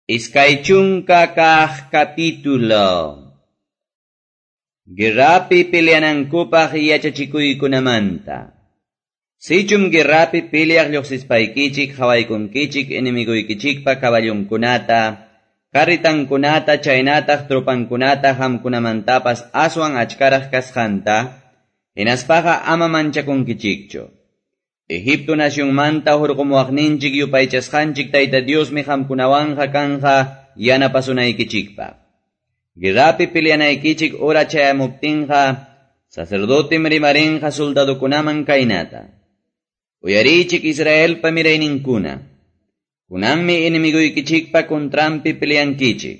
Iskaychunka kah capítulo. Guerrapi peleanankupaq yachachikuykunamanta. Sichum guerrapi peleaq lluqsispaykichik hawaykunkichik enemiguykichikpa kaballunkunata, karritankunata chaynataq tropankunata hamkunamantapas aswan achkaraq kasqanta, hinaspaqa ama manchakunkichikchu. Egipto nacionmanta hurqumuaqninchik yupaychasqanchik Tayta Diosmi hamkunawanqa kanja yanapasunaykichispa. Guerrapi peleanaykichik ora chayamuptinqa, sacerdotem rimarinqa soldadukunaman kaynata. Uyarichik Israelpa mirayninkuna. Kunanmi enemiguykichikpa kontrampi peleankichik.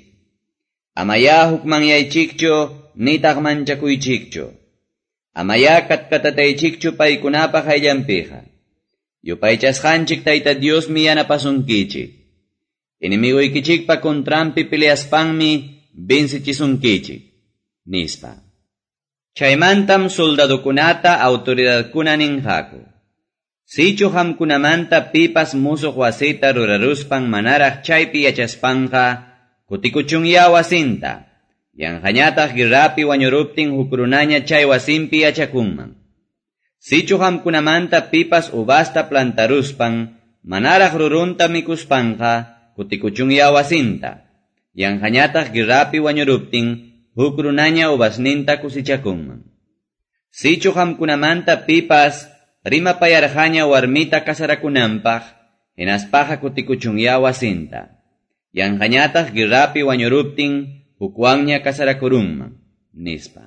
Amaya hukmanyaychikchu nitaq manchakuychikchu. Amaya katkatataychikchu paykunapa hayllanpiqa. Yupaychasqanchik Tayta Diosmi yanapasunkichik. Enemiguykichikpa kontrampi peleaspanmi vencichisunkichik. Nispa. Chaymantam soldadukunata autoridadkuna ninqaku. Sichu hamkunamanta pipas musuq wasita ruraruspan manaraq chaypi yachaspanqa kutikuchunya wasinta. Yanqañataq guerrapi wañuruptin hukrunaña chay wasinpi yachakunman. Sichu hamkunamanta pipas ubasta plantaruspan manaraq rurunta mikuspanqa kutikuchunya wasinta. Yanqañataq guerrapi wañuruptin hukrunaña ubasninta kusichakunman. Sichu hamkunamanta pipas rimapayarqaña warmita kasarakunanpaq hinaspaqa kutikuchunya wasinta. Yanqañataq guerrapi wañuruptin hukwanña kasarakurunman, nispa.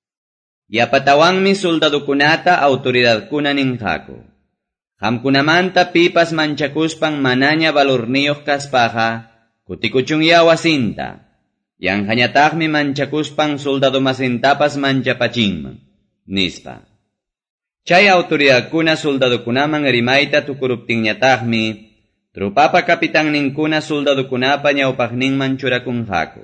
Yapatawanmi soldadukunata autoridadkuna ninqaku. Hamkunamanta pipas manchakuspan manaña valorniyuq kaspaqa kutikuchunya wasinta. Yanqañataqmi manchakuspan soldadumasintapas manchapachinman, nispa. Chay autoridadkuna soldadukunaman rimayta tukuruptinñataqmi trupapa kapitan ninkuna soldadukunapa ñawpaqninman churakunqaku.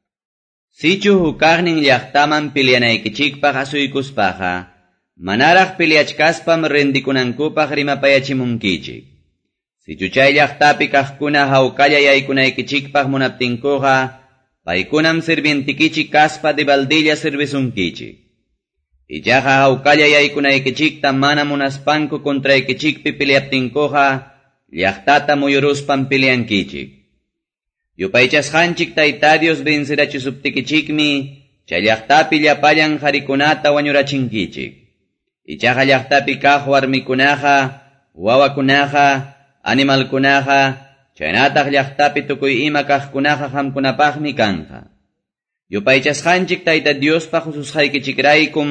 Sichu hukaqnin llaqtaman peleanaykichikpaq asuykuspaqa, manaraq peleachkaspam rendikunankupaq rimapayachimunkichik. Sichu chay llaqtapi kaqkuna hawkalla yaykunaykichikpaq munaptinkuqa, paykunam sirvientikichik kaspa de baldilla servisunkichik. Illaqa hawkalla yaykunaykichikta mana munaspanku kontraykichikpi peleaptinkuqa, llaqtata muyuruspan peleankichik. Yupaychasqanchik Tayta Dios vencerachisuptikichikmi, chay llaqtapi llapallan qharikunata wañurachinkichik. Ichaqa llaqtapi kaq warmikunaqa, wawakunaqa, animalkunaqa, chaynataq llaqtapi tukuy ima kaqkunaqa hamkunapaqmi kanqa. Yupaychasqanchik Tayta Diospa hususqaykichikraykum,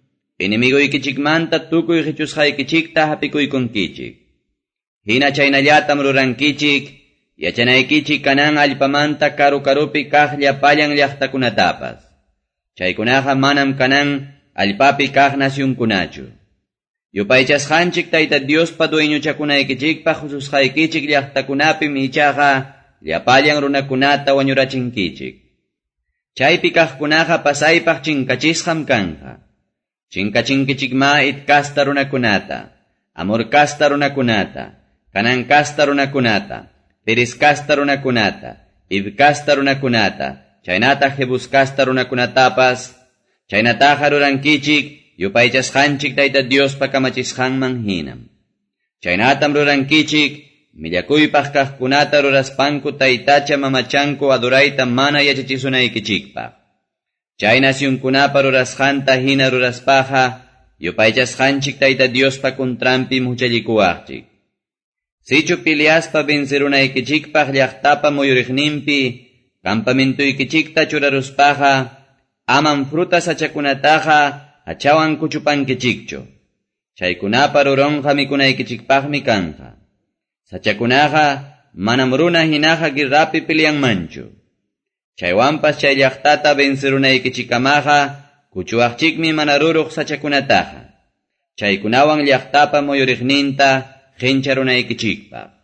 enemiguykichikmanta tukuy hichusqaykichikta hapikuykunkichik. Hina chaynallatam rurankichik, yachanaykichik kanan allpamanta karupi kaq llapallan llaqtakunatapas. Chaykunaqa manam kanan allpapi kaq nasyunkunachu. Yupaychasqanchik Tayta Diospa dueñuchakunaykichikpa hususqaykichik llaqtakunapim ichaqa llapallan runakunata wañurachinkichik. Chaypi kaqkunaqa pasaypaq chinkachisqam kanqa. Chinkachinkichikma itkasta runakunata, amurkasta runakunata, kanankasta runakunata, periskasta runakunata, ibkasta runakunata, chaynataq jebuskasta runakunatapas, chaynataqa rurankichik, yupaychasqanchik Tayta Diospa kamachisqanman hinam. Chaynatam rurankichik, millakuypaq kaqkunata ruraspanku Taytacha mamachanku adurayta mana yachachisunaykichikpaq. Chay nasyunkunapa rurasqanta hina ruraspaqa, yupaychasqanchik Tayta Diospa kontrampi muchallikuwaqchik. Sichu peleaspa vencerunaykichikpaq llaqtapa muyuriqninpi, campamentuykichikta churaruspaqa, aman fruta sachakunataqa hachawan kuchupankichikchu. Chaykunapa ruronqa mikunaykichikpaqmi kanqa. Sachakunaqa manam runa hinaqa guerrapi peleanmanchu. Chaywanpas chay llaqtata vencerunaykichikamaqa kuchuwaqchikmi mana ruruq sachakunataqa. Chaykunawan llaqtapa muyuriqninta qhincharunaykichikpaq.